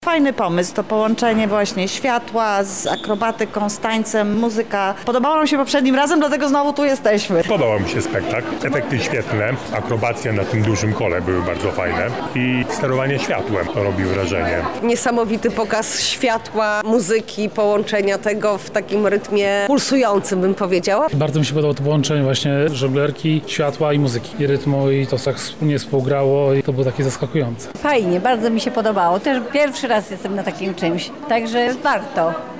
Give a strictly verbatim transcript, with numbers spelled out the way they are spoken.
Fajny pomysł, to połączenie właśnie światła z akrobatyką, z tańcem, muzyka. Podobało nam się poprzednim razem, dlatego znowu tu jesteśmy. Podobał mi się spektakl, efekty świetne, akrobacje na tym dużym kole były bardzo fajne i sterowanie światłem robił wrażenie. Niesamowity pokaz światła, muzyki, połączenia tego w takim rytmie pulsującym, bym powiedziała. Bardzo mi się podobało to połączenie właśnie żonglerki, światła i muzyki, i rytmu, i to tak wspólnie współgrało i to było takie zaskakujące. Fajnie, bardzo mi się podobało. Też pierwszy raz jestem na takim czymś, także warto.